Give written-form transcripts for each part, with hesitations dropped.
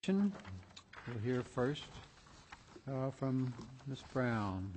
question. We'll hear first from Ms. Brown.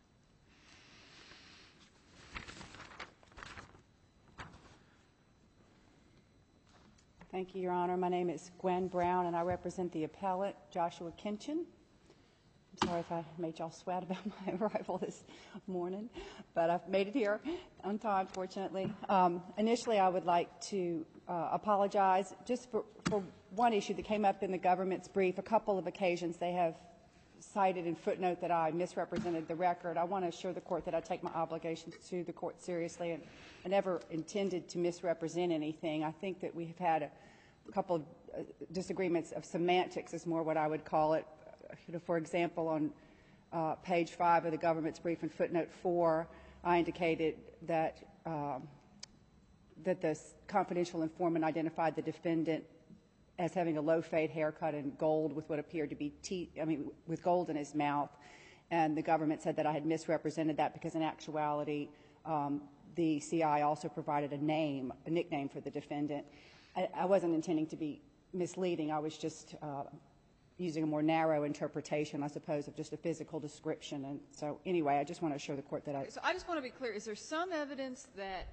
Thank you, Your Honor. My name is Gwen Brown, and I represent the appellate, Joshua Kinchin. I'm sorry if I made y'all sweat about my arrival this morning, but I've made it here on time, fortunately. Initially, I would like to apologize just for one issue that came up in the government's brief. A couple of occasions they have cited in footnote that I misrepresented the record. I want to assure the court that I take my obligations to the court seriously, and I never intended to misrepresent anything. I think that we have had a couple of disagreements of semantics is more what I would call it. For example, on page 5 of the government's brief in footnote 4, I indicated that that the confidential informant identified the defendant as having a low-fade haircut and gold with what appeared to be with gold in his mouth, and the government said that I had misrepresented that because in actuality the CI also provided a nickname for the defendant. I wasn't intending to be misleading. I was just using a more narrow interpretation, I suppose, of just a physical description. And so, anyway, I just want to assure the court that So I just want to be clear. Is there some evidence that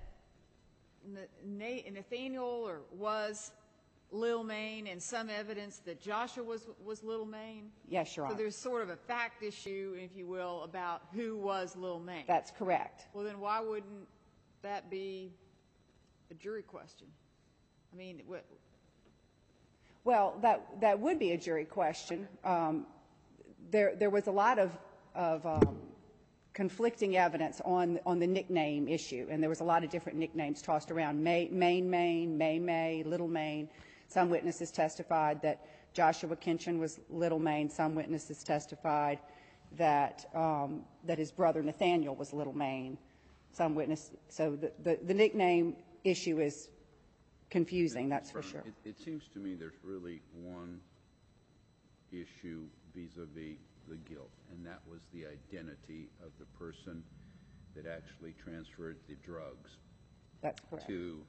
Nathaniel was Lil Maine and some evidence that Joshua was Lil Maine? Yes, Your Honor. So there's sort of a fact issue, if you will, about who was Lil Maine. That's correct. Well, then why wouldn't that be a jury question? I mean, well, that would be a jury question. There was a lot of conflicting evidence on the nickname issue, and there was a lot of different nicknames tossed around: Maine, May, Little Maine. Some witnesses testified that Joshua Kinchin was Little Maine. Some witnesses testified that his brother Nathaniel was Little Maine. So the nickname issue is confusing, that's for sure. It seems to me there's really one issue vis-a-vis the guilt, and that was the identity of the person that actually transferred the drugs. That's correct. To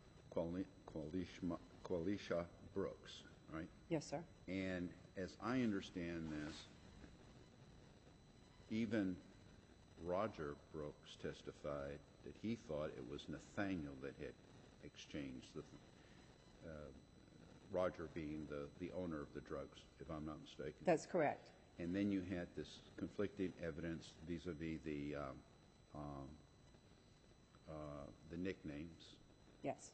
Qualisha Brooks, right? Yes, sir. And as I understand this, even Roger Brooks testified that he thought it was Nathaniel that had exchanged, Roger being the owner of the drugs, if I'm not mistaken. That's correct. And then you had this conflicting evidence vis-a-vis the nicknames. Yes.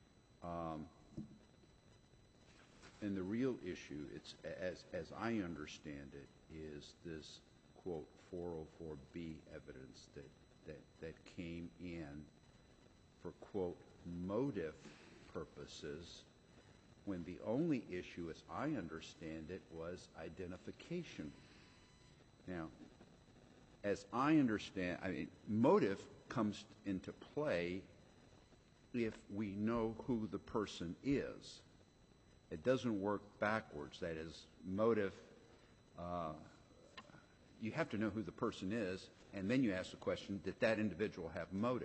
And the real issue, it's as I understand it, is this quote 404B evidence that came in for quote motive purposes, when the only issue, as I understand it, was identification. Now, as I understand, motive comes into play if we know who the person is. It doesn't work backwards. That is, motive, you have to know who the person is, and then you ask the question, did that individual have motive?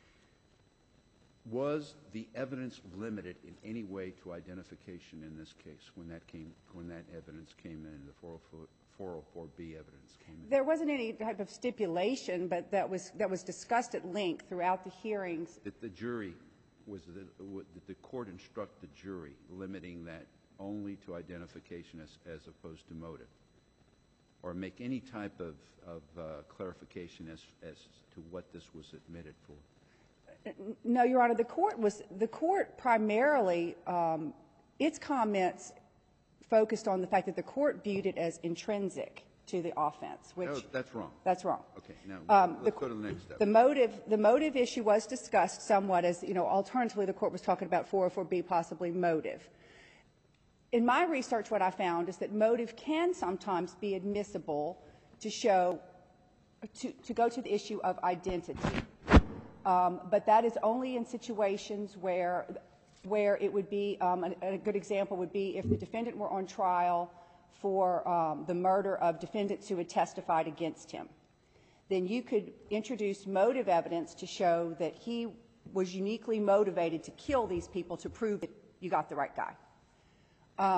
Was the evidence limited in any way to identification in this case when that evidence came in, the 404B evidence came in? There wasn't any type of stipulation, but that was discussed at length throughout the hearings. That the jury did the court instruct the jury limiting that only to identification as opposed to motive, or make any type of clarification as to what this was admitted for? No, Your Honor. The court primarily, its comments focused on the fact that the court viewed it as intrinsic to the offense. Which no, that's wrong. That's wrong. Okay, now let's go to the next step. The motive issue was discussed somewhat as, alternatively the court was talking about 404B, possibly motive. In my research, what I found is that motive can sometimes be admissible to show, to go to the issue of identity. But that is only in situations where it would be, a good example would be if the defendant were on trial for the murder of defendants who had testified against him. Then you could introduce motive evidence to show that he was uniquely motivated to kill these people to prove that you got the right guy.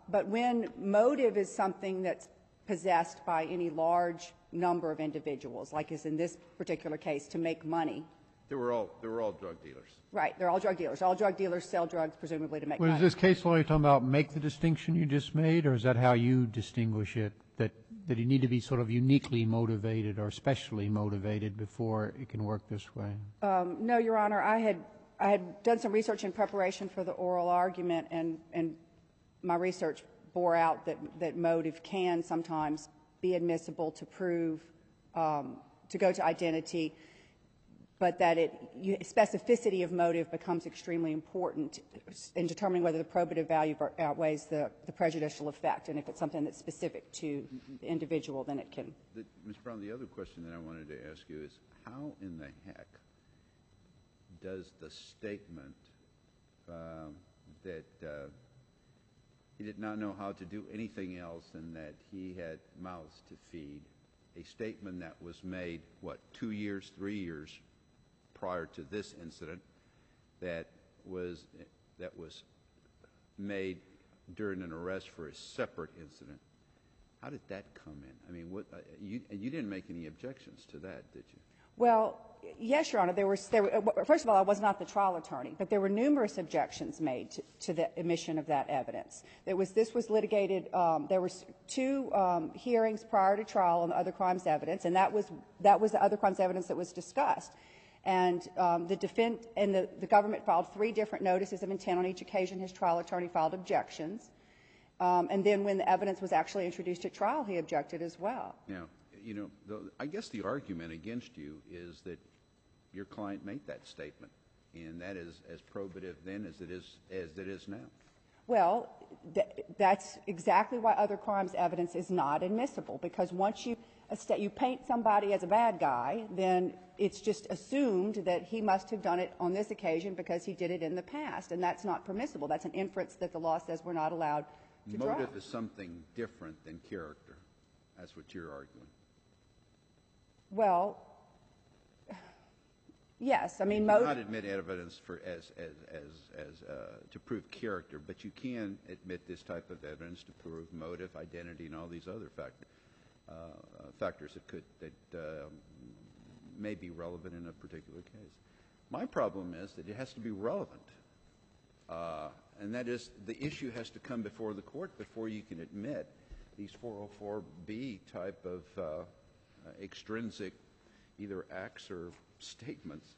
But when motive is something that's possessed by any large number of individuals, like is in this particular case, to make money. They were all drug dealers. Right, they're all drug dealers. All drug dealers sell drugs, presumably to make Was money. this case law you're talking about make the distinction you just made, or is that how you distinguish it, that you need to be sort of uniquely motivated or specially motivated before it can work this way? No, Your Honor. I had done some research in preparation for the oral argument, and my research bore out that motive can sometimes be admissible to prove, to go to identity, but that specificity of motive becomes extremely important in determining whether the probative value outweighs the prejudicial effect. And if it's something that's specific to the individual, then it can. Ms. Brown, the other question that I wanted to ask you is, how in the heck does the statement that he did not know how to do anything else and that he had mouths to feed, a statement that was made, 2 years, 3 years prior to this incident, that was made during an arrest for a separate incident? How did that come in? I mean, you didn't make any objections to that, did you? Well, yes, Your Honor. First of all, I was not the trial attorney, but there were numerous objections made to the admission of that evidence. This was litigated. There were 2 hearings prior to trial on the other crimes evidence, and that was the other crimes evidence that was discussed. And the government filed 3 different notices of intent on each occasion. His trial attorney filed objections. And then when the evidence was actually introduced at trial, he objected as well. Now, I guess the argument against you is that your client made that statement, and that is as probative then as it is now. Well, that's exactly why other crimes evidence is not admissible, because once you paint somebody as a bad guy, then it's just assumed that he must have done it on this occasion because he did it in the past, and that's not permissible. That's an inference that the law says we're not allowed to draw. Motive is something different than character. That's what you're arguing. Well, yes. I mean, you cannot admit evidence to prove character, but you can admit this type of evidence to prove motive, identity, and all these other factors that may be relevant in a particular case. My problem is that it has to be relevant, and that is the issue has to come before the court before you can admit these 404B type of extrinsic either acts or statements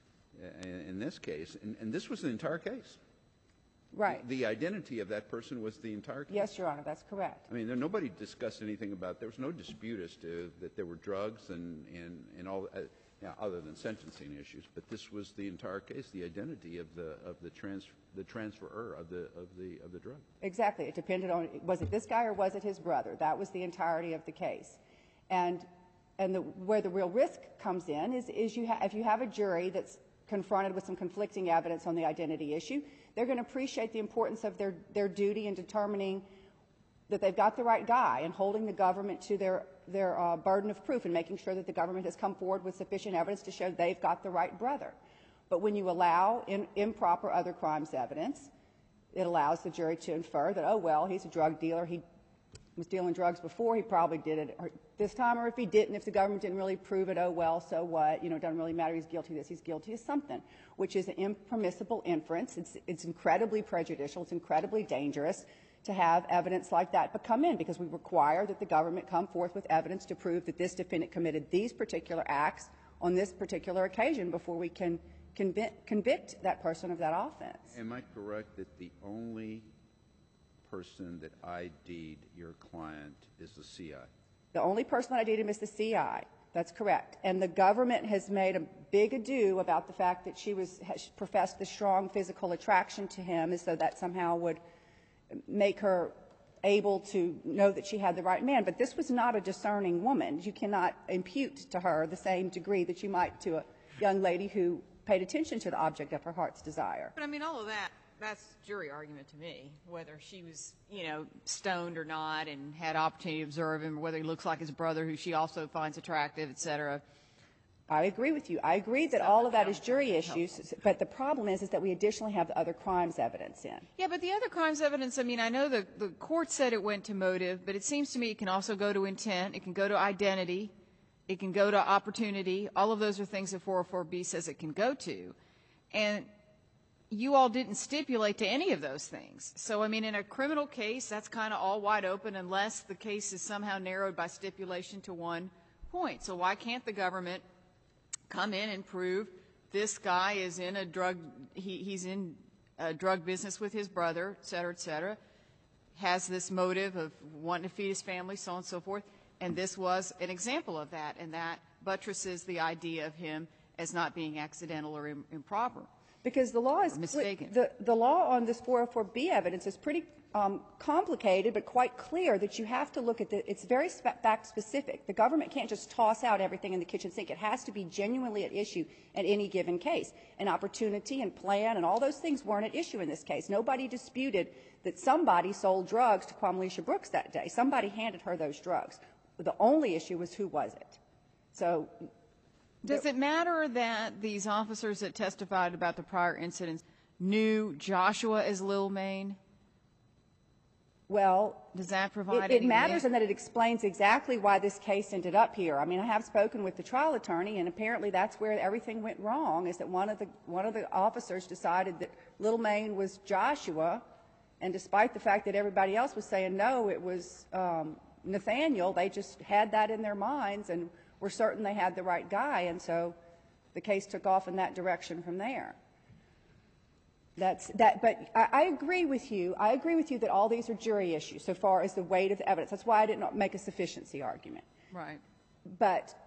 in this case. And this was the entire case. Right. The identity of that person was the entire case. Yes, Your Honor, that's correct. I mean, nobody discussed anything about, there was no dispute as to that there were drugs and all, other than sentencing issues. But this was the entire case, the identity of the transferor of the drug. Exactly. It depended on, was it this guy or was it his brother? That was the entirety of the case. And where the real risk comes in is if you have a jury that's confronted with some conflicting evidence on the identity issue, they're going to appreciate the importance of their duty in determining that they've got the right guy and holding the government to their burden of proof and making sure that the government has come forward with sufficient evidence to show they've got the right brother. But when you allow improper other crimes evidence, it allows the jury to infer that, oh, well, he's a drug dealer. He was dealing drugs before. He probably did it this time. Or if he didn't, if the government didn't really prove it, oh, well, so what? It doesn't really matter. He's guilty of this. He's guilty of something, which is an impermissible inference. It's incredibly prejudicial. It's incredibly dangerous to have evidence like that come in, because we require that the government come forth with evidence to prove that this defendant committed these particular acts on this particular occasion before we can convict that person of that offense. Am I correct that the only person that ID'd your client is the CI? The only person that ID'd him is the CI. That's correct. And the government has made a big ado about the fact that she professed the strong physical attraction to him, as though that somehow would make her able to know that she had the right man. But this was not a discerning woman. You cannot impute to her the same degree that you might to a young lady who paid attention to the object of her heart's desire. But, I mean, all of that's jury argument to me, whether she was, stoned or not and had opportunity to observe him, or whether he looks like his brother, who she also finds attractive, et cetera. I agree with you. I agree that all of that is jury issues, but the problem is that we additionally have the other crimes evidence in. Yeah, but the other crimes evidence, I mean, I know the court said it went to motive, but it seems to me it can also go to intent, it can go to identity, it can go to opportunity. All of those are things that 404B says it can go to. And you all didn't stipulate to any of those things. So, I mean, in a criminal case, that's kind of all wide open unless the case is somehow narrowed by stipulation to one point. So why can't the government come in and prove this guy is in a drug, he's in a drug business with his brother, et cetera, has this motive of wanting to feed his family, so on and so forth, and this was an example of that, and that buttresses the idea of him as not being accidental or improper. Because the law is mistaken. The law on this 404B evidence is pretty complicated, but quite clear that you have to look at it's very fact specific. The government can't just toss out everything in the kitchen sink. It has to be genuinely at issue at any given case. And opportunity and plan and all those things weren't at issue in this case. Nobody disputed that somebody sold drugs to Quamalisha Brooks that day. Somebody handed her those drugs. The only issue was who was it. So does it matter that these officers that testified about the prior incidents knew Joshua as Lil Maine? Well, does that provide it matters in that it explains exactly why this case ended up here. I mean, I have spoken with the trial attorney, and apparently that's where everything went wrong, is that one of the officers decided that Lil Maine was Joshua, and despite the fact that everybody else was saying no, it was Nathaniel, they just had that in their minds and were certain they had the right guy, and so the case took off in that direction from there. But I agree with you. I agree with you that all these are jury issues so far as the weight of the evidence. That's why I did not make a sufficiency argument. Right. But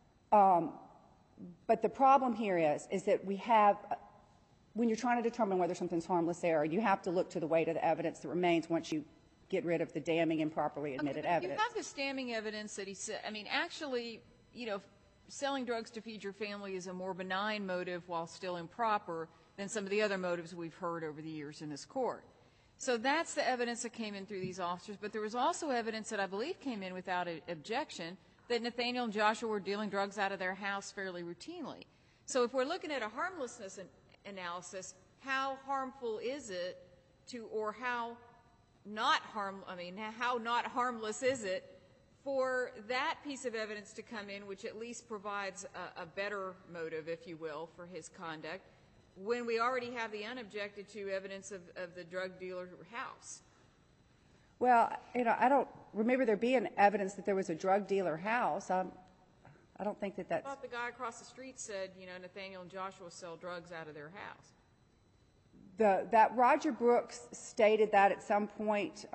the problem here is that we have, when you're trying to determine whether something's harmless error, you have to look to the weight of the evidence that remains once you get rid of the damning improperly admitted evidence. You have this damning evidence that he said, I mean, actually, you know, selling drugs to feed your family is a more benign motive while still improper than some of the other motives we've heard over the years in this court. So that's the evidence that came in through these officers. But there was also evidence that I believe came in without objection that Nathaniel and Joshua were dealing drugs out of their house fairly routinely. So if we're looking at a harmlessness analysis, how harmful is it to, or how not harmless is it for that piece of evidence to come in, which at least provides a better motive, if you will, for his conduct, when we already have the unobjected to evidence of the drug dealer house? Well, you know, I don't remember there being evidence that there was a drug dealer house. I don't think that that's... I thought the guy across the street said, you know, Nathaniel and Joshua sell drugs out of their house. That Roger Brooks stated that at some point,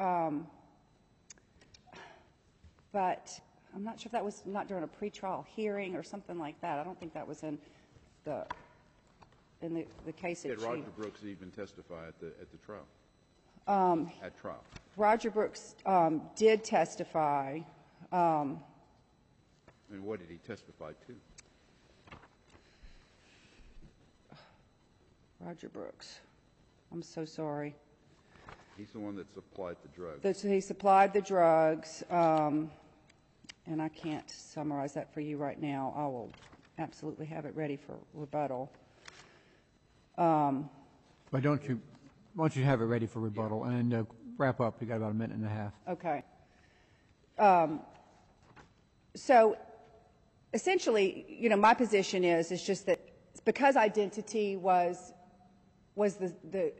but I'm not sure if that was not during a pretrial hearing or something like that. I don't think that was in the case at Did chief. Roger Brooks even testify at the trial? At trial. Roger Brooks did testify. And what did he testify to? Roger Brooks. I'm so sorry. He's the one that supplied the drugs. He supplied the drugs, and I can't summarize that for you right now. I will absolutely have it ready for rebuttal. Why don't you have it ready for rebuttal and wrap up? We've got about a minute and a half. Okay. So essentially, you know, my position is just that because identity was the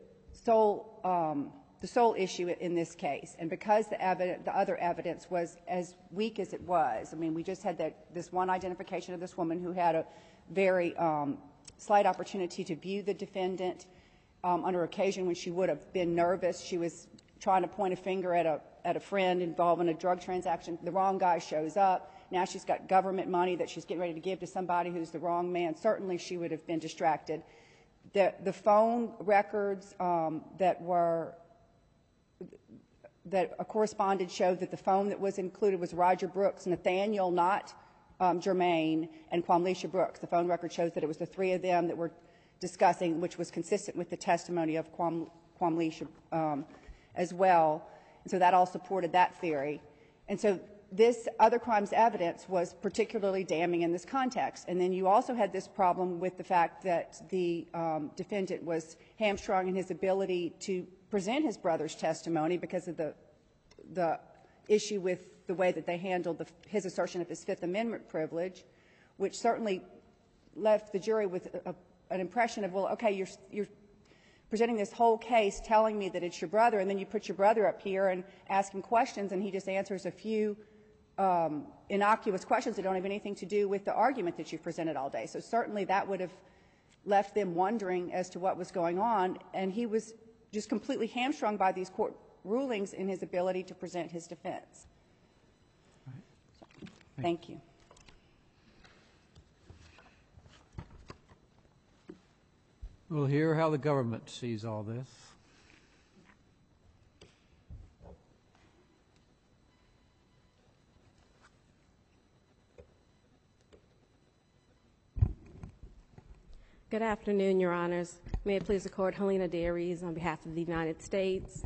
sole issue in this case, and because the other evidence was as weak as it was. I mean, we just had this one identification of this woman who had a very slight opportunity to view the defendant on an occasion when she would have been nervous. She was trying to point a finger at a friend involved in a drug transaction. The wrong guy shows up. Now she's got government money that she's getting ready to give to somebody who's the wrong man. Certainly she would have been distracted. The phone records that corresponded showed that the phone that was included was Roger Brooks, Nathaniel, not Jermaine, and Quamalisha Brooks. The phone record shows that it was the three of them that were discussing, which was consistent with the testimony of Quamalisha as well. And so that all supported that theory. And so this other crime's evidence was particularly damning in this context. And then you also had this problem with the fact that the defendant was hamstrung in his ability to present his brother's testimony because of the issue with the way that they handled his assertion of his Fifth Amendment privilege, which certainly left the jury with an impression of, well, okay, you're presenting this whole case telling me that it's your brother, and then you put your brother up here and ask him questions, and he just answers a few innocuous questions that don't have anything to do with the argument that you've presented all day. So certainly that would have left them wondering as to what was going on, and he was just completely hamstrung by these court rulings in his ability to present his defense. So, thank you. We'll hear how the government sees all this. Good afternoon, Your Honors. May it please the Court, Helena Dairies on behalf of the United States.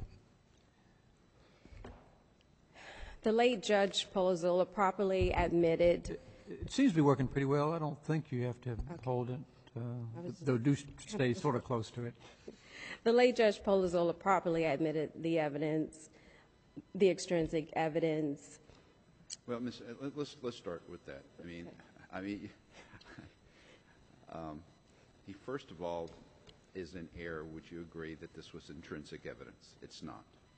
The late Judge Polozola properly admitted. It seems to be working pretty well. I don't think you have to hold it. Though do stay sort of close to it. The late Judge Polozola properly admitted the evidence, the extrinsic evidence. Well, let's start with that. He first of all is in error. Would you agree that this was intrinsic evidence? It's not.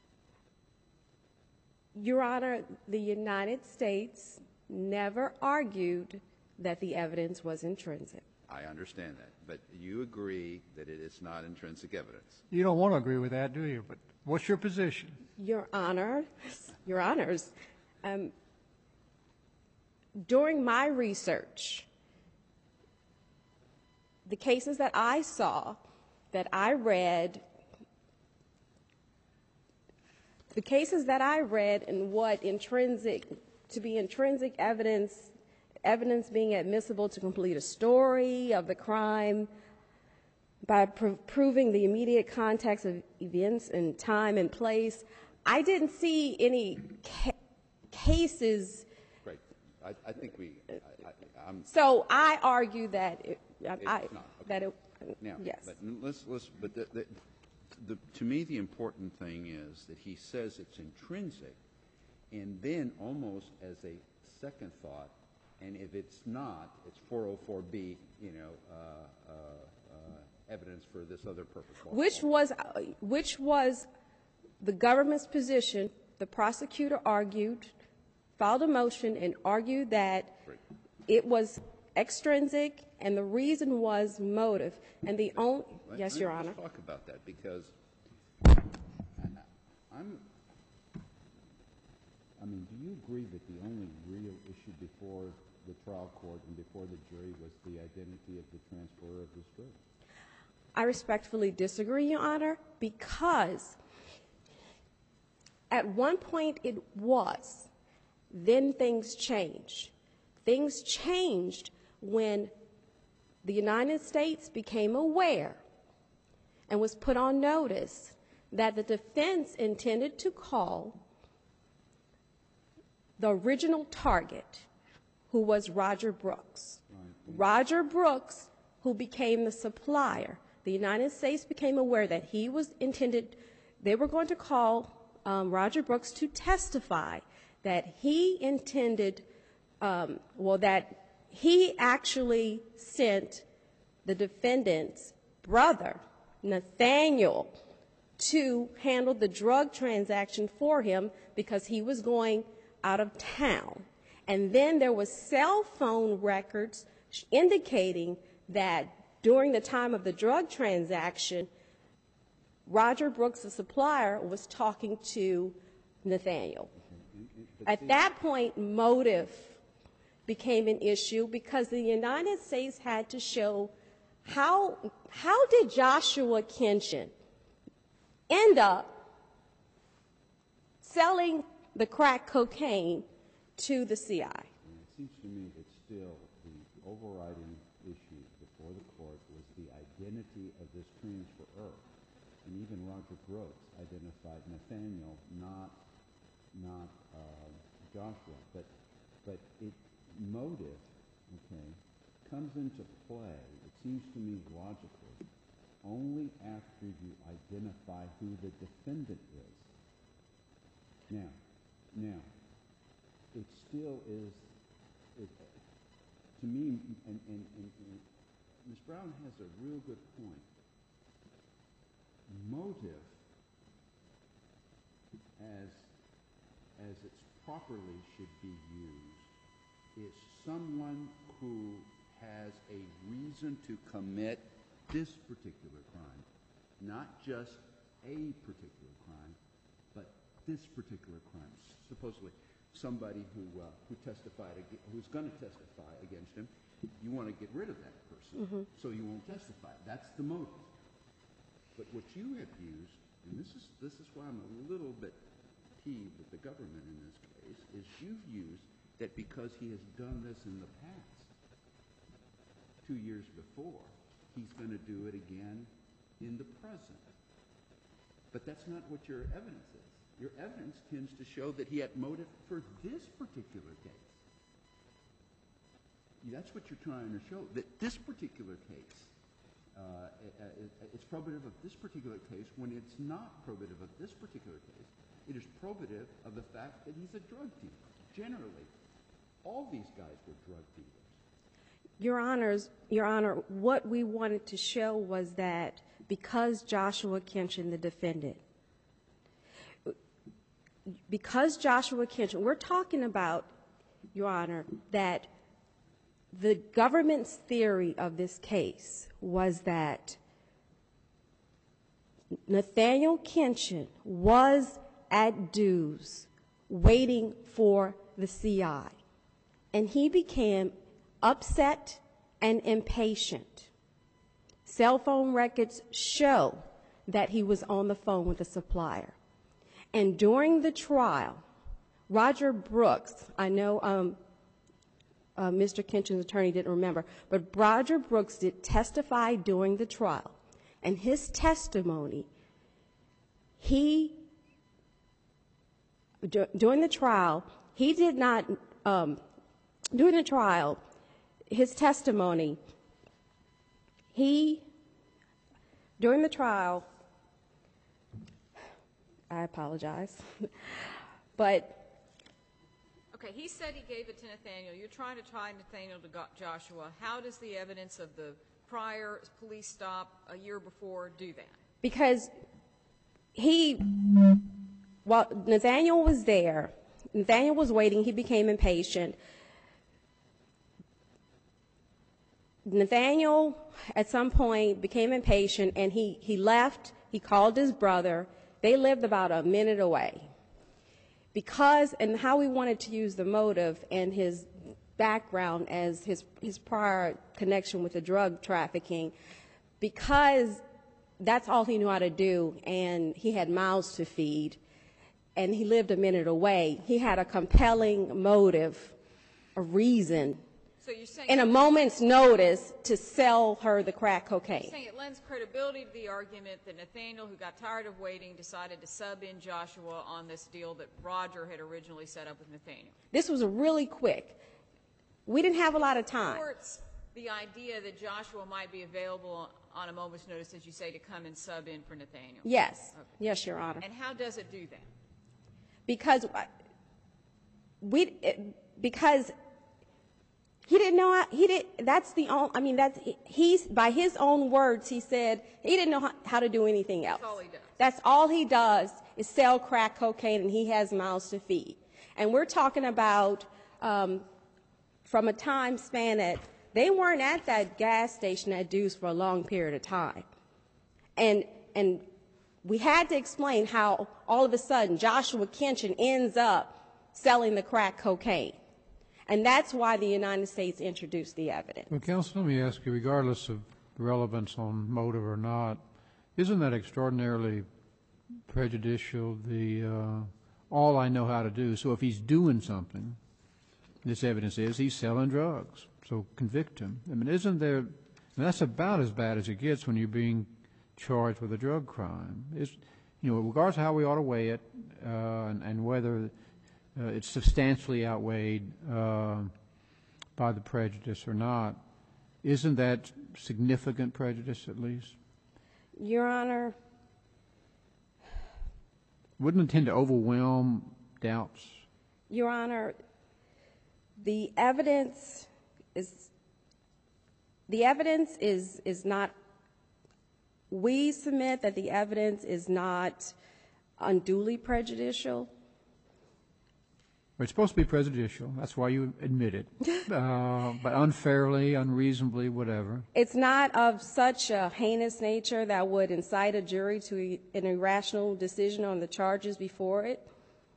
Your Honor, the United States never argued that the evidence was intrinsic. I understand that, but you agree that it is not intrinsic evidence. You don't want to agree with that, do you? But what's your position? Your Honor, Your Honors, during my research, the cases that I saw, that I read, the cases that I read and what to be intrinsic evidence being admissible to complete a story of the crime by proving the immediate context of events and time and place. I didn't see any cases. Right. I think so I argue that now, yes. But to me, the important thing is that he says it's intrinsic, and then almost as a second thought, and if it's not, it's 404B, evidence for this other purpose. Which was the government's position. The prosecutor argued, filed a motion, and argued that it was extrinsic, and the reason was motive. And the only yes, Your Honor. Let's talk about that because do you agree that the only real issue before the trial court and before the jury was the identity of the transferor of this drug? I respectfully disagree, Your Honor, because at one point it was. Then things changed. Things changed when the United States became aware and was put on notice that the defense intended to call the original target, who was Roger Brooks. Roger Brooks, who became the supplier. The United States became aware that he was intended, they were going to call Roger Brooks to testify that he intended, that he actually sent the defendant's brother, Nathaniel, to handle the drug transaction for him because he was going out of town. And then there was cell phone records indicating that during the time of the drug transaction, Roger Brooks, the supplier, was talking to Nathaniel. At that point, motive became an issue because the United States had to show how did Joshua Kinchin end up selling the crack cocaine to the CI? It seems to me that still the overriding issue before the court was the identity of this transferor. And even Roger Brooks identified Nathaniel, not Joshua, but motive, okay, comes into play, it seems to me logically, only after you identify who the defendant is. Now, it still is, to me, and Ms. Brown has a real good point. Motive, as it's properly should be used, is someone who has a reason to commit this particular crime, not just a particular crime, but this particular crime. Supposedly, somebody who testified, who's going to testify against him, you want to get rid of that person, so you won't testify. That's the motive. But what you have used, and this is why I'm a little bit peeved with the government in this case, is you've used that because he has done this in the past, 2 years before, he's going to do it again in the present. But that's not what your evidence is. Your evidence tends to show that he had motive for this particular case. That's what you're trying to show, that this particular case, it's probative of this particular case when it's not probative of this particular case. It is probative of the fact that he's a drug dealer. Generally, all these guys were drug dealers. Your Honor, what we wanted to show was that because Joshua Kinchin, the defendant, we're talking about, Your Honor, that the government's theory of this case was that Nathaniel Kinchin was at dues waiting for the CI, and he became upset and impatient. Cell phone records show that he was on the phone with the supplier. And during the trial, Roger Brooks, I know Mr. Kinchin's attorney didn't remember, but Roger Brooks did testify during the trial. And his testimony, during the trial, his testimony, during the trial, I apologize, but. Okay, he said he gave it to Nathaniel. You're trying to tie Nathaniel to Joshua. How does the evidence of the prior police stop a year before do that? Because Nathaniel was there. Nathaniel was waiting. He became impatient. Nathaniel, at some point, became impatient, and he left. He called his brother. They lived about a minute away. And how we wanted to use the motive and his background as his prior connection with the drug trafficking, because that's all he knew how to do, and he had mouths to feed, and he lived a minute away. He had a compelling motive, a reason, So you're saying in a moment's notice to sell her the crack cocaine. You're saying it lends credibility to the argument that Nathaniel, who got tired of waiting, decided to sub in Joshua on this deal that Roger had originally set up with Nathaniel. This was really quick. We didn't have a lot of time. Supports the idea that Joshua might be available on a moment's notice, as you say, to come and sub in for Nathaniel. Yes. Okay. Yes, Your Honor. And how does it do that? Because he didn't know by his own words, he said he didn't know how to do anything else. That's all he does. That's all he does is sell crack cocaine, and he has mouths to feed. And we're talking about from a time span that they weren't at that gas station at Deuce for a long period of time. And we had to explain how all of a sudden Joshua Kinchin ends up selling the crack cocaine. And that's why the United States introduced the evidence. Well, counsel, let me ask you, regardless of relevance on motive or not, isn't that extraordinarily prejudicial, all I know how to do? So if he's doing something, this evidence is he's selling drugs, so convict him. I mean, that's about as bad as it gets when you're being charged with a drug crime. Regardless of how we ought to weigh it and whether it's substantially outweighed by the prejudice or not, isn't that significant prejudice at least? Your Honor, Wouldn't it tend to overwhelm doubts? Your Honor, the evidence is not, we submit that the evidence is not unduly prejudicial. It's supposed to be prejudicial. That's why you admit it. But unfairly, unreasonably, whatever. It's not of such a heinous nature that would incite a jury to an irrational decision on the charges before it.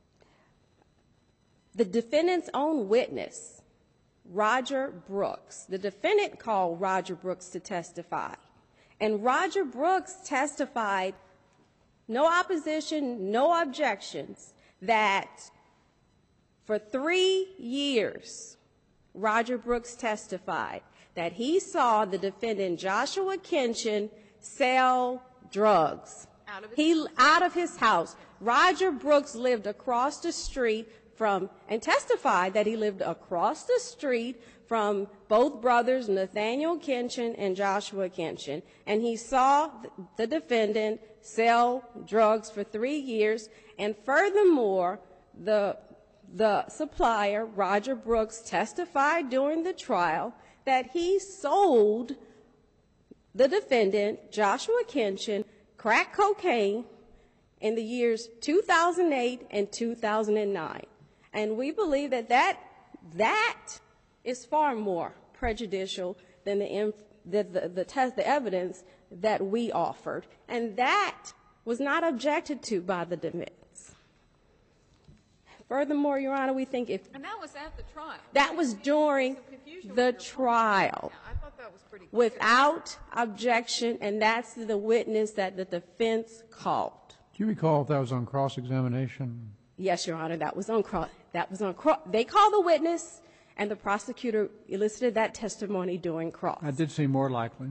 The defendant's own witness, Roger Brooks, the defendant called Roger Brooks to testify. And Roger Brooks testified, no opposition, no objections, that for 3 years, Roger Brooks testified that he saw the defendant, Joshua Kinchin, sell drugs out of his house. Roger Brooks lived across the street from, and testified that he lived across the street from both brothers, Nathaniel Kinchin and Joshua Kinchin, and he saw the defendant sell drugs for 3 years, and furthermore, the supplier, Roger Brooks, testified during the trial that he sold the defendant, Joshua Kinchin, crack cocaine in the years 2008 and 2009. And we believe that that is far more prejudicial than the evidence that we offered. And that was not objected to by the defense. Furthermore, Your Honor, we think if... And that was at the trial. That was during the trial. I thought that was pretty clear. Without objection, and that's the witness that the defense called. Do you recall if that was on cross-examination? Yes, Your Honor, that was on cross. They called the witness, and the prosecutor elicited that testimony during cross. That did seem more likely.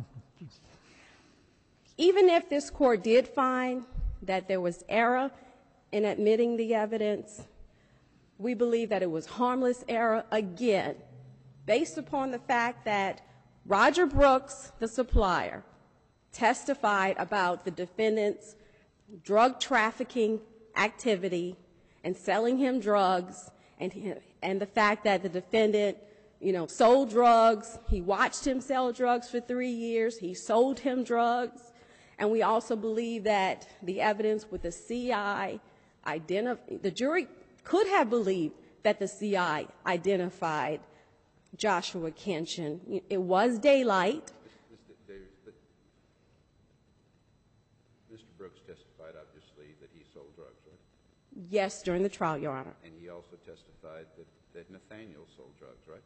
Even if this court did find that there was error in admitting the evidence, we believe that it was harmless error, again, based upon the fact that Roger Brooks, the supplier, testified about the defendant's drug trafficking activity and selling him drugs, and the fact that the defendant, sold drugs. He watched him sell drugs for 3 years. He sold him drugs. And we also believe that the evidence with the CI the jury could have believed that the CI identified Joshua Kinchin. It was daylight. Mr. Brooks testified, obviously, that he sold drugs, right? Yes, during the trial, Your Honor. And he also testified that Nathaniel sold drugs, right?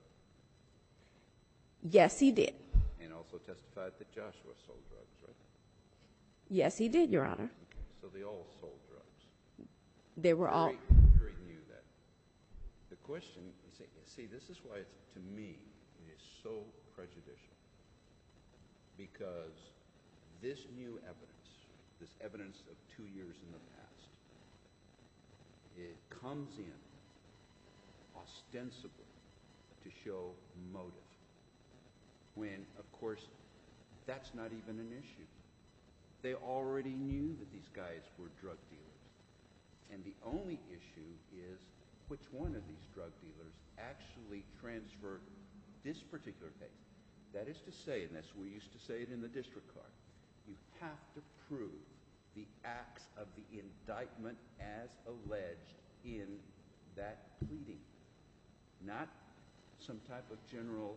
Yes, he did. And also testified that Joshua sold drugs, right? Yes, he did, Your Honor. Okay, so they all sold drugs. They were all. The jury knew that. The question, see, this is why, to me, it is so prejudicial. Because this new evidence, this evidence of 2 years in the past, it comes in ostensibly to show motive, when, of course, that's not even an issue. They already knew that these guys were drug dealers. And the only issue is which one of these drug dealers actually transferred this particular case. That is to say, and as we used to say it in the district court, you have to prove the acts of the indictment as alleged in that pleading, not some type of general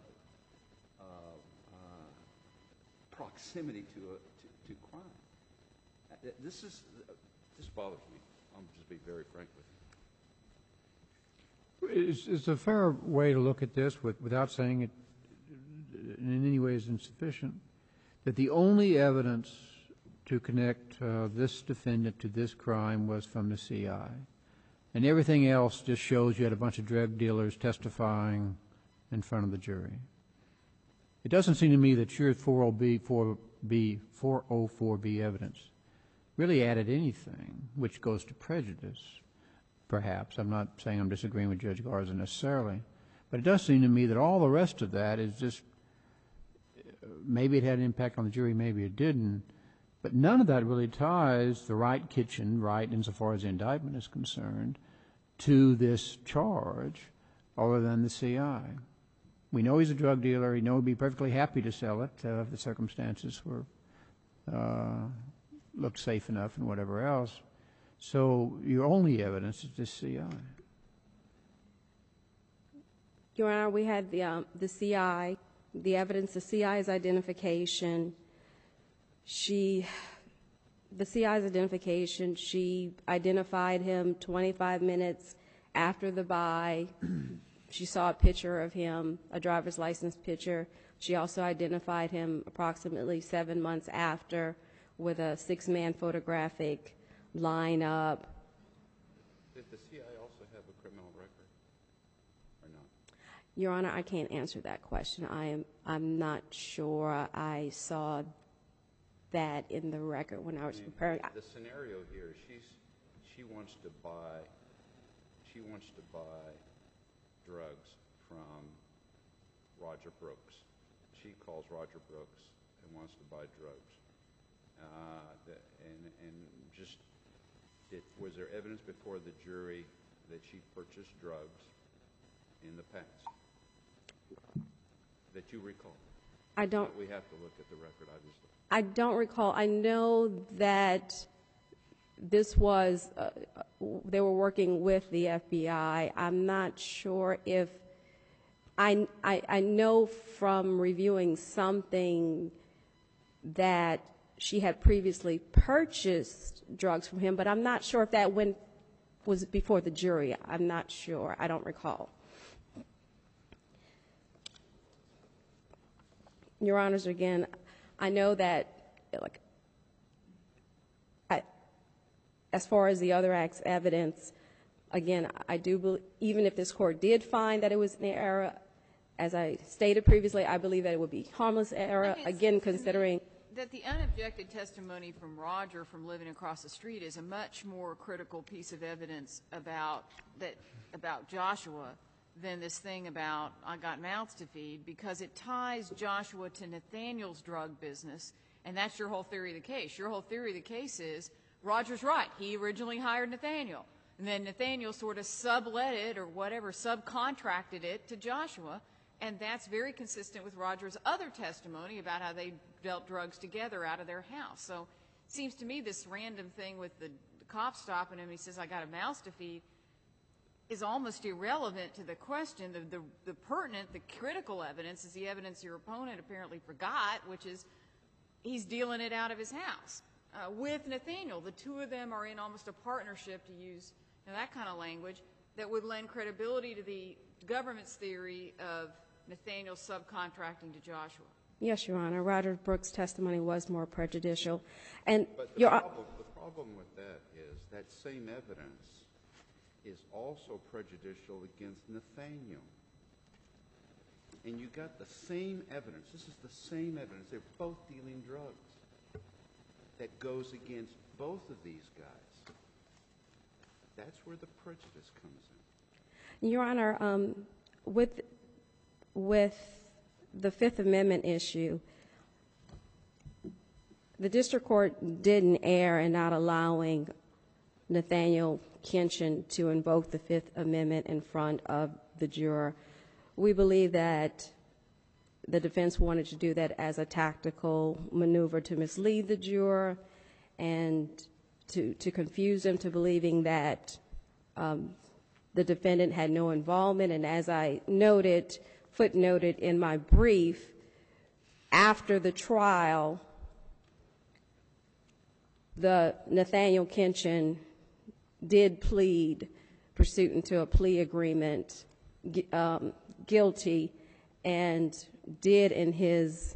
proximity to crime. This bothers me. I'll just be very frank with you. Is a fair way to look at this, without saying it in any way is insufficient, that the only evidence to connect this defendant to this crime was from the CI, and everything else just shows you had a bunch of drug dealers testifying in front of the jury? It doesn't seem to me that your 404B evidence really added anything which goes to prejudice. perhaps. I'm not saying I'm disagreeing with Judge Garza necessarily. But it does seem to me that all the rest of that is just, maybe it had an impact on the jury, maybe it didn't. But none of that really ties the Wright kitchen, right, insofar as the indictment is concerned, to this charge, other than the CI. We know he's a drug dealer. We know he'd be perfectly happy to sell it if the circumstances were looked safe enough and whatever else. So your only evidence is this CI. Your Honor, we had the CI, the evidence, the CI's identification. The CI's identification, she identified him 25 minutes after the buy. She saw a picture of him, a driver's license picture. She also identified him approximately 7 months after with a 6-man photographic lineup. Did the CI also have a criminal record or not? Your Honor, I can't answer that question. I'm not sure I saw that in the record when I was preparing. The scenario here, she wants to buy drugs from Roger Brooks. She calls Roger Brooks and wants to buy drugs. Was there evidence before the jury that she purchased drugs in the past that you recall? I don't. We have to look at the record, obviously. I don't recall. I know that this was, they were working with the FBI. I'm not sure if, I know from reviewing something that she had previously purchased drugs from him, but I'm not sure if that was before the jury. I'm not sure. I don't recall. Your Honors, again, I know that, as far as the other act's evidence, again, I do believe, even if this court did find that it was an error, as I stated previously, I believe that it would be harmless error, again, considering that the unobjected testimony from Roger from living across the street is a much more critical piece of evidence about Joshua than this thing about I got mouths to feed, because it ties Joshua to Nathaniel's drug business, and that's your whole theory of the case. Your whole theory of the case is Roger's right. He originally hired Nathaniel, and then Nathaniel sort of sublet it or whatever, subcontracted it to Joshua, and that's very consistent with Roger's other testimony about how they dealt drugs together out of their house. So it seems to me this random thing with the cop stopping him, he says, I got a mouse to feed, is almost irrelevant to the question. The pertinent, the critical evidence is the evidence your opponent apparently forgot, which is he's dealing it out of his house with Nathaniel. The two of them are in almost a partnership, to use that kind of language, that would lend credibility to the government's theory of Nathaniel subcontracting to Joshua. Yes, Your Honor. Roger Brooks' testimony was more prejudicial. And but the problem with that is that same evidence is also prejudicial against Nathaniel. And you got the same evidence. This is the same evidence. They're both dealing drugs. That goes against both of these guys. That's where the prejudice comes in. Your Honor, with the Fifth Amendment issue, the district court didn't err in not allowing Nathaniel Kinchin to invoke the Fifth Amendment in front of the juror. We believe that the defense wanted to do that as a tactical maneuver to mislead the juror and to confuse them to believing that the defendant had no involvement. And as I footnoted in my brief, after the trial, the Nathaniel Kinchin did plead, pursuant to a plea agreement, guilty, and did in his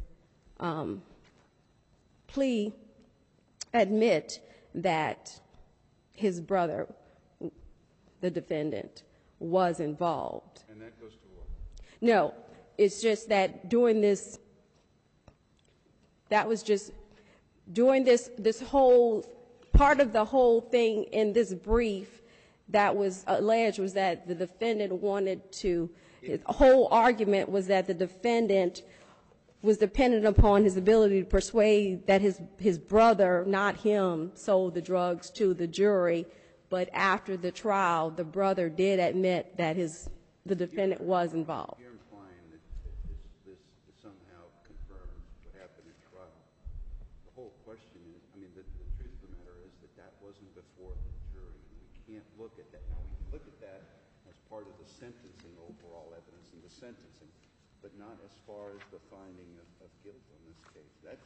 plea admit that his brother, the defendant, was involved. And that goes to what? No, it's just that during this, that was just, during this whole, part of the whole thing in this brief, that was alleged was that the defendant wanted to, his whole argument was that the defendant was dependent upon his ability to persuade that his brother, not him, sold the drugs to the jury. But after the trial, the brother did admit that the defendant was involved. You're implying that this somehow confirms what happened at trial. The whole question is, I mean, the truth of the matter is that wasn't before the jury. We can't look at that. Now, we can look at that as part of the sentencing, overall evidence in the sentencing, but not as far as the finding of guilt in this case.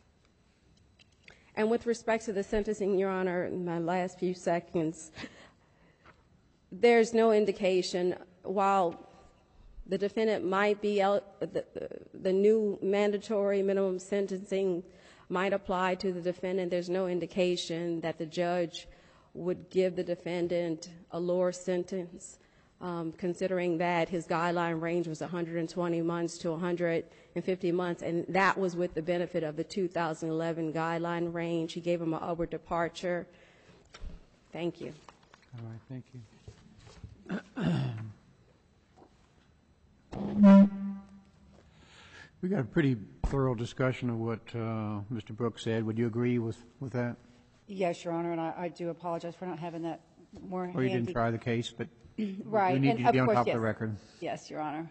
And with respect to the sentencing, Your Honor, in my last few seconds, there's no indication, while the defendant might be, the new mandatory minimum sentencing might apply to the defendant, there's no indication that the judge would give the defendant a lower sentence, considering that his guideline range was 120 months to 150 months, and that was with the benefit of the 2011 guideline range. He gave him an upward departure. Thank you. All right, thank you. We got a pretty thorough discussion of what Mr. Brooks said. Would you agree with that? Yes, Your Honor, and I do apologize for not having that more handy. Or you didn't try the case, but right. we need and you to be on course, top yes. of the record. Yes, Your Honor.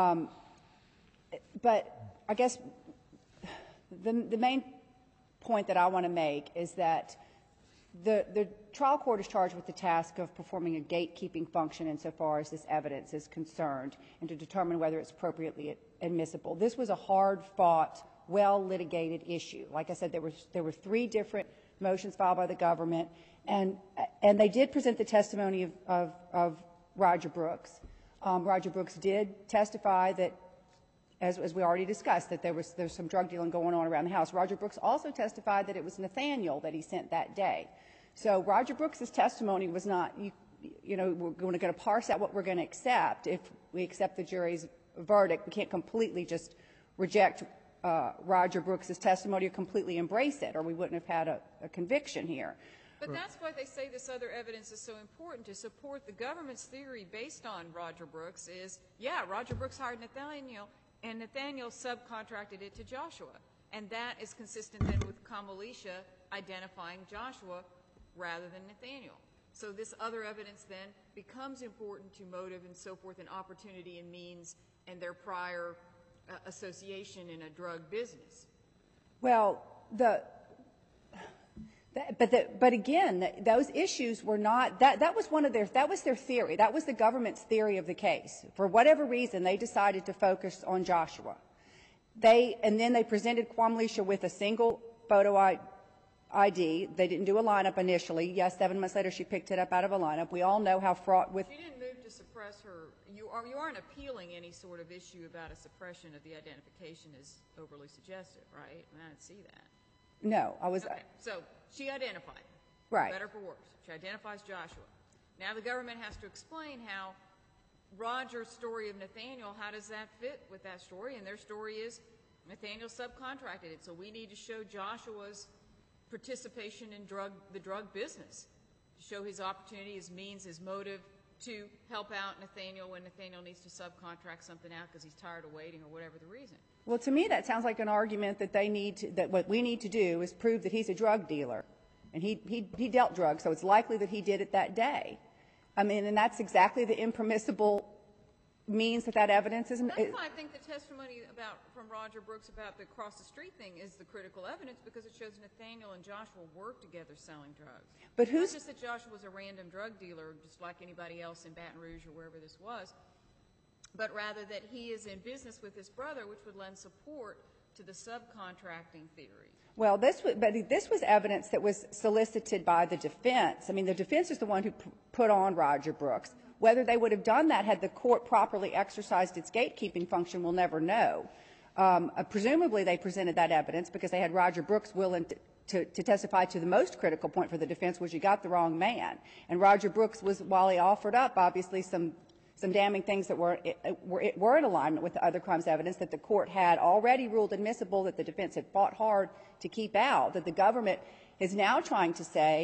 But I guess the main point that I want to make is that the trial court is charged with the task of performing a gatekeeping function insofar as this evidence is concerned and to determine whether it's appropriately admissible. This was a hard-fought, well-litigated issue. Like I said, there were 3 different motions filed by the government, and they did present the testimony of Roger Brooks. Roger Brooks did testify that, as we already discussed, that there's some drug dealing going on around the house. Roger Brooks also testified that it was Nathaniel that he sent that day. So Roger Brooks' testimony was not, you know, we're going to parse out what we're going to accept. If we accept the jury's verdict, we can't completely just reject Roger Brooks' testimony or completely embrace it, or we wouldn't have had a conviction here. But that's why they say this other evidence is so important to support the government's theory based on Roger Brooks is, yeah, Roger Brooks hired Nathaniel, and Nathaniel subcontracted it to Joshua. And that is consistent then with Kamalisha identifying Joshua rather than Nathaniel. So this other evidence then becomes important to motive and so forth and opportunity and means and their prior association in a drug business. Well, but again, those issues were not, that was their theory. That was the government's theory of the case. For whatever reason, they decided to focus on Joshua. And then they presented Kamalisha with a single photo ID. They didn't do a lineup initially. Yes, 7 months later she picked it up out of a lineup. We all know how fraught with. She didn't move to suppress her. You aren't appealing any sort of issue about a suppression of the identification is overly suggestive, right? I didn't see that. No, I was. Okay, so she identified. Right. Better for worse. She identifies Joshua. Now the government has to explain how Roger's story of Nathaniel, how does that fit with that story? And their story is Nathaniel subcontracted it. So we need to show Joshua's participation in the drug business, to show his opportunity, his means, his motive to help out Nathaniel when Nathaniel needs to subcontract something out because he's tired of waiting or whatever the reason. Well, to me, that sounds like an argument that that what we need to do is prove that he's a drug dealer. And he dealt drugs, so it's likely that he did it that day. I mean, and that's exactly the impermissible means that evidence is. That's why I think the testimony from Roger Brooks about the cross the street thing is the critical evidence, because it shows Nathaniel and Joshua worked together selling drugs. But who's not just that Joshua was a random drug dealer, just like anybody else in Baton Rouge or wherever this was, but rather that he is in business with his brother, which would lend support to the subcontracting theory. Well, this was evidence that was solicited by the defense. I mean, the defense is the one who put on Roger Brooks. Whether they would have done that had the court properly exercised its gatekeeping function, we'll never know. Presumably, they presented that evidence because they had Roger Brooks willing to testify to the most critical point for the defense, was you got the wrong man. And Roger Brooks was, while he offered up, obviously, some damning things that were in alignment with the other crimes evidence that the court had already ruled admissible, that the defense had fought hard to keep out, that the government is now trying to say,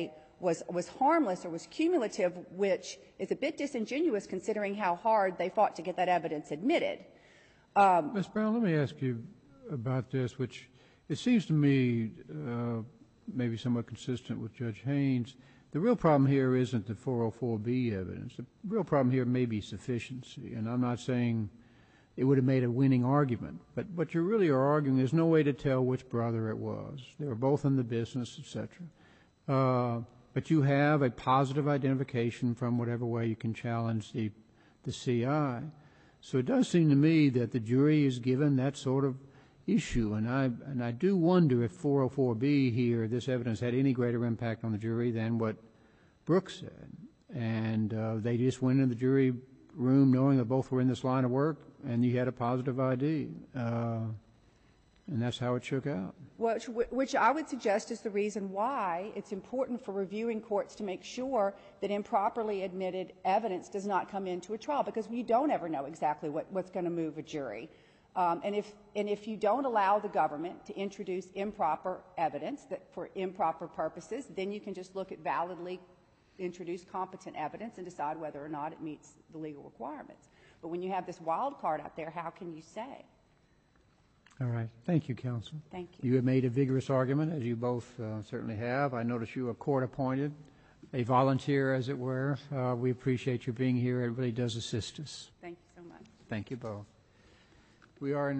was harmless or was cumulative, which is a bit disingenuous considering how hard they fought to get that evidence admitted. Ms. Brown, let me ask you about this, which it seems to me maybe somewhat consistent with Judge Haynes. The real problem here isn't the 404B evidence. The real problem here may be sufficiency, and I'm not saying it would have made a winning argument, but what you really are arguing, there's no way to tell which brother it was. They were both in the business, etc. But you have a positive identification from whatever way you can challenge the CI. So it does seem to me that the jury is given that sort of issue, and I do wonder if 404B here, this evidence had any greater impact on the jury than what Brooks said. And they just went in the jury room knowing that both were in this line of work, and you had a positive ID. And that's how it shook out. Which I would suggest is the reason why it's important for reviewing courts to make sure that improperly admitted evidence does not come into a trial, because we don't ever know exactly what's going to move a jury. And if you don't allow the government to introduce improper evidence for improper purposes, then you can just look at validly introduced competent evidence and decide whether or not it meets the legal requirements. But when you have this wild card out there, how can you say? All right. Thank you, counsel. Thank you. You have made a vigorous argument, as you both certainly have. I notice you are court-appointed, a volunteer, as it were. We appreciate you being here. It really does assist us. Thank you so much. Thank you both. We are in